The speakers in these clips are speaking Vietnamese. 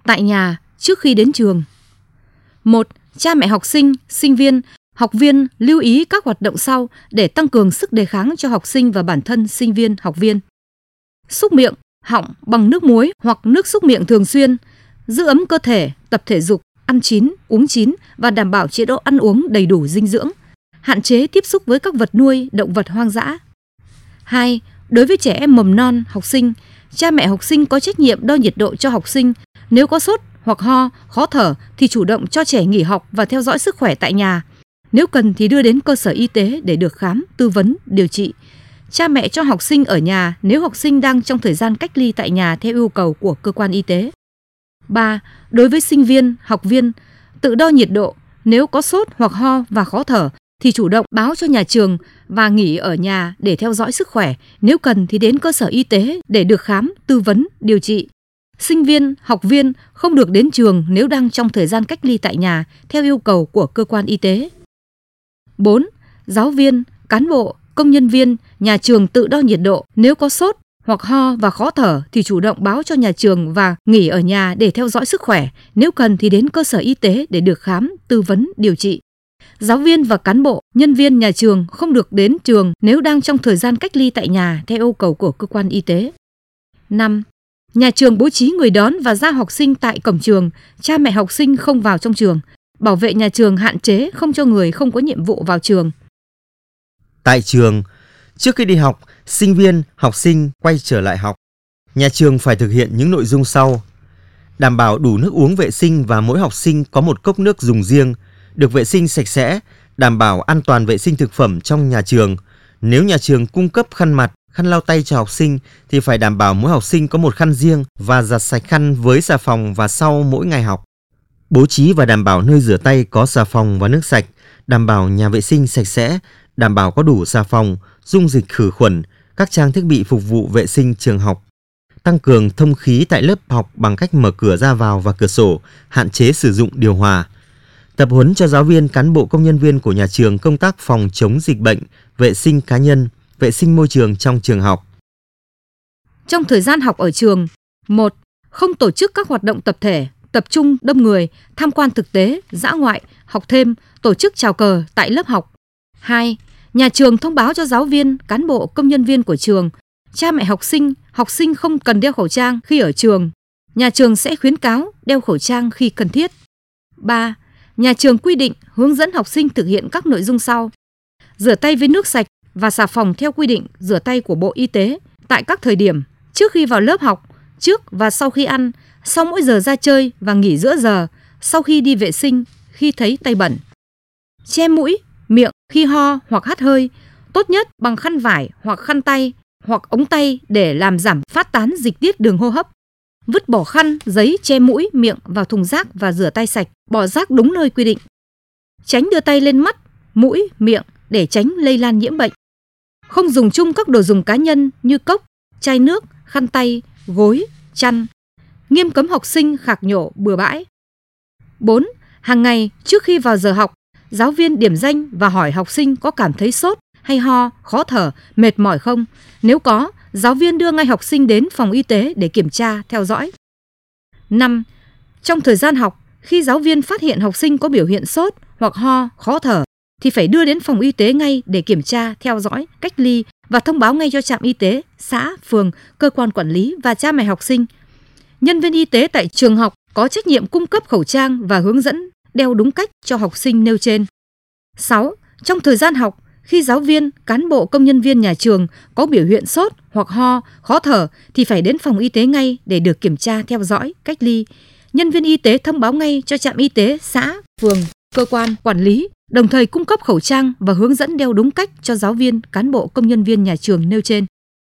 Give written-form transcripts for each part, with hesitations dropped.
tại nhà trước khi đến trường. 1. Cha mẹ học sinh, sinh viên, học viên lưu ý các hoạt động sau để tăng cường sức đề kháng cho học sinh và bản thân sinh viên, học viên. Xúc miệng, họng bằng nước muối hoặc nước xúc miệng thường xuyên, giữ ấm cơ thể, tập thể dục, ăn chín, uống chín và đảm bảo chế độ ăn uống đầy đủ dinh dưỡng. Hạn chế tiếp xúc với các vật nuôi, động vật hoang dã. 2. Đối với trẻ em mầm non, học sinh, cha mẹ học sinh có trách nhiệm đo nhiệt độ cho học sinh. Nếu có sốt hoặc ho, khó thở thì chủ động cho trẻ nghỉ học và theo dõi sức khỏe tại nhà. Nếu cần thì đưa đến cơ sở y tế để được khám, tư vấn, điều trị. Cha mẹ cho học sinh ở nhà nếu học sinh đang trong thời gian cách ly tại nhà theo yêu cầu của cơ quan y tế. 3. Đối với sinh viên, học viên, tự đo nhiệt độ. Nếu có sốt hoặc ho và khó thở thì chủ động báo cho nhà trường và nghỉ ở nhà để theo dõi sức khỏe. Nếu cần thì đến cơ sở y tế để được khám, tư vấn, điều trị. Sinh viên, học viên không được đến trường nếu đang trong thời gian cách ly tại nhà theo yêu cầu của cơ quan y tế. 4. Giáo viên, cán bộ, công nhân viên, nhà trường tự đo nhiệt độ. Nếu có sốt hoặc ho và khó thở thì chủ động báo cho nhà trường và nghỉ ở nhà để theo dõi sức khỏe. Nếu cần thì đến cơ sở y tế để được khám, tư vấn, điều trị. Giáo viên và cán bộ, nhân viên nhà trường không được đến trường nếu đang trong thời gian cách ly tại nhà theo yêu cầu của cơ quan y tế. 5. Nhà trường bố trí người đón và giao học sinh tại cổng trường, cha mẹ học sinh không vào trong trường. Bảo vệ nhà trường hạn chế không cho người không có nhiệm vụ vào trường. Tại trường, trước khi đi học, sinh viên, học sinh quay trở lại học. Nhà trường phải thực hiện những nội dung sau. Đảm bảo đủ nước uống vệ sinh và mỗi học sinh có một cốc nước dùng riêng, được vệ sinh sạch sẽ, đảm bảo an toàn vệ sinh thực phẩm trong nhà trường. Nếu nhà trường cung cấp khăn mặt, khăn lau tay cho học sinh thì phải đảm bảo mỗi học sinh có một khăn riêng và giặt sạch khăn với xà phòng và sau mỗi ngày học. Bố trí và đảm bảo nơi rửa tay có xà phòng và nước sạch, đảm bảo nhà vệ sinh sạch sẽ, đảm bảo có đủ xà phòng, dung dịch khử khuẩn, các trang thiết bị phục vụ vệ sinh trường học. Tăng cường thông khí tại lớp học bằng cách mở cửa ra vào và cửa sổ, hạn chế sử dụng điều hòa. Tập huấn cho giáo viên, cán bộ, công nhân viên của nhà trường công tác phòng chống dịch bệnh, vệ sinh cá nhân, vệ sinh môi trường trong trường học. Trong thời gian học ở trường, 1. Không tổ chức các hoạt động tập thể, tập trung đông người, tham quan thực tế, dã ngoại, học thêm, tổ chức chào cờ tại lớp học. 2. Nhà trường thông báo cho giáo viên, cán bộ, công nhân viên của trường, cha mẹ học sinh không cần đeo khẩu trang khi ở trường. Nhà trường sẽ khuyến cáo đeo khẩu trang khi cần thiết. 3. Nhà trường quy định hướng dẫn học sinh thực hiện các nội dung sau. Rửa tay với nước sạch và xà phòng theo quy định rửa tay của Bộ Y tế tại các thời điểm trước khi vào lớp học, trước và sau khi ăn, sau mỗi giờ ra chơi và nghỉ giữa giờ, sau khi đi vệ sinh, khi thấy tay bẩn. Che mũi, miệng khi ho hoặc hắt hơi, tốt nhất bằng khăn vải hoặc khăn tay hoặc ống tay để làm giảm phát tán dịch tiết đường hô hấp. Vứt bỏ khăn, giấy che mũi, miệng vào thùng rác và rửa tay sạch, bỏ rác đúng nơi quy định. Tránh đưa tay lên mắt, mũi, miệng để tránh lây lan nhiễm bệnh. Không dùng chung các đồ dùng cá nhân như cốc, chai nước, khăn tay, gối, chăn. Nghiêm cấm học sinh khạc nhổ bừa bãi. 4. Hàng ngày trước khi vào giờ học, giáo viên điểm danh và hỏi học sinh có cảm thấy sốt hay ho, khó thở, mệt mỏi không. Nếu có, giáo viên đưa ngay học sinh đến phòng y tế để kiểm tra, theo dõi. 5. Trong thời gian học, khi giáo viên phát hiện học sinh có biểu hiện sốt hoặc ho, khó thở, thì phải đưa đến phòng y tế ngay để kiểm tra, theo dõi, cách ly và thông báo ngay cho trạm y tế, xã, phường, cơ quan quản lý và cha mẹ học sinh. Nhân viên y tế tại trường học có trách nhiệm cung cấp khẩu trang và hướng dẫn đeo đúng cách cho học sinh nêu trên. 6. Trong thời gian học, khi giáo viên, cán bộ, công nhân viên nhà trường có biểu hiện sốt hoặc ho, khó thở thì phải đến phòng y tế ngay để được kiểm tra, theo dõi, cách ly. Nhân viên y tế thông báo ngay cho trạm y tế, xã, phường, cơ quan quản lý, đồng thời cung cấp khẩu trang và hướng dẫn đeo đúng cách cho giáo viên, cán bộ, công nhân viên nhà trường nêu trên.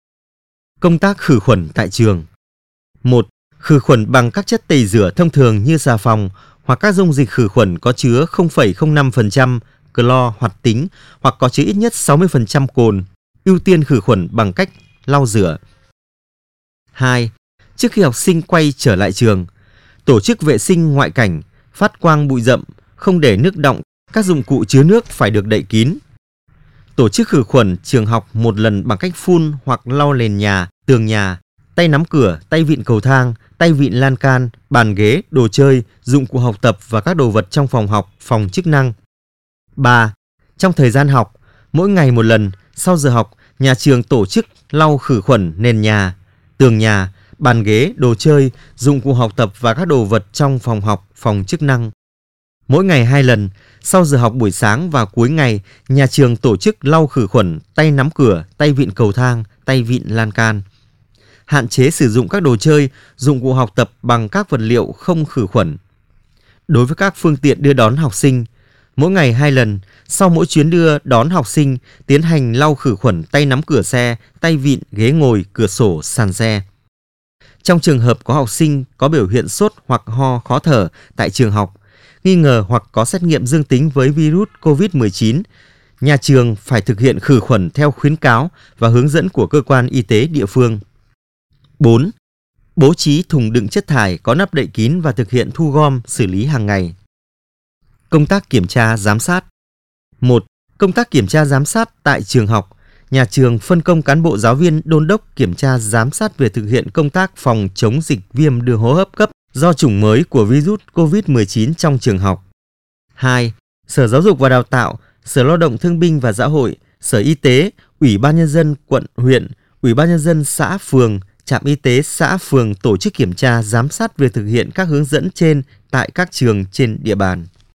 Công tác khử khuẩn tại trường. 1. Khử khuẩn bằng các chất tẩy rửa thông thường như xà phòng hoặc các dung dịch khử khuẩn có chứa 0,05% clo hoạt tính hoặc có chứa ít nhất 60% cồn. Ưu tiên khử khuẩn bằng cách lau rửa. 2. Trước khi học sinh quay trở lại trường, tổ chức vệ sinh ngoại cảnh, phát quang bụi rậm, không để nước đọng, các dụng cụ chứa nước phải được đậy kín. Tổ chức khử khuẩn trường học một lần bằng cách phun hoặc lau nền nhà, tường nhà, tay nắm cửa, tay vịn cầu thang, tay vịn lan can, bàn ghế, đồ chơi, dụng cụ học tập và các đồ vật trong phòng học, phòng chức năng. 3. Trong thời gian học, mỗi ngày một lần, sau giờ học, nhà trường tổ chức lau khử khuẩn nền nhà, tường nhà, bàn ghế, đồ chơi, dụng cụ học tập và các đồ vật trong phòng học, phòng chức năng. Mỗi ngày 2 lần, sau giờ học buổi sáng và cuối ngày, nhà trường tổ chức lau khử khuẩn tay nắm cửa, tay vịn cầu thang, tay vịn lan can. Hạn chế sử dụng các đồ chơi, dụng cụ học tập bằng các vật liệu không khử khuẩn. Đối với các phương tiện đưa đón học sinh, mỗi ngày 2 lần, sau mỗi chuyến đưa đón học sinh, tiến hành lau khử khuẩn tay nắm cửa xe, tay vịn, ghế ngồi, cửa sổ, sàn xe. Trong trường hợp có học sinh có biểu hiện sốt hoặc ho khó thở tại trường học, nghi ngờ hoặc có xét nghiệm dương tính với virus COVID-19, nhà trường phải thực hiện khử khuẩn theo khuyến cáo và hướng dẫn của cơ quan y tế địa phương. 4. Bố trí thùng đựng chất thải có nắp đậy kín và thực hiện thu gom, xử lý hàng ngày. Công tác kiểm tra giám sát. 1. Công tác kiểm tra giám sát tại trường học. Nhà trường phân công cán bộ giáo viên đôn đốc kiểm tra giám sát về thực hiện công tác phòng chống dịch viêm đường hô hấp cấp do chủng mới của virus COVID-19 trong trường học. 2. Sở Giáo dục và Đào tạo, Sở Lao động Thương binh và Xã hội, Sở Y tế, Ủy ban Nhân dân quận, huyện, Ủy ban Nhân dân xã, phường, trạm y tế xã, phường tổ chức kiểm tra giám sát về thực hiện các hướng dẫn trên tại các trường trên địa bàn.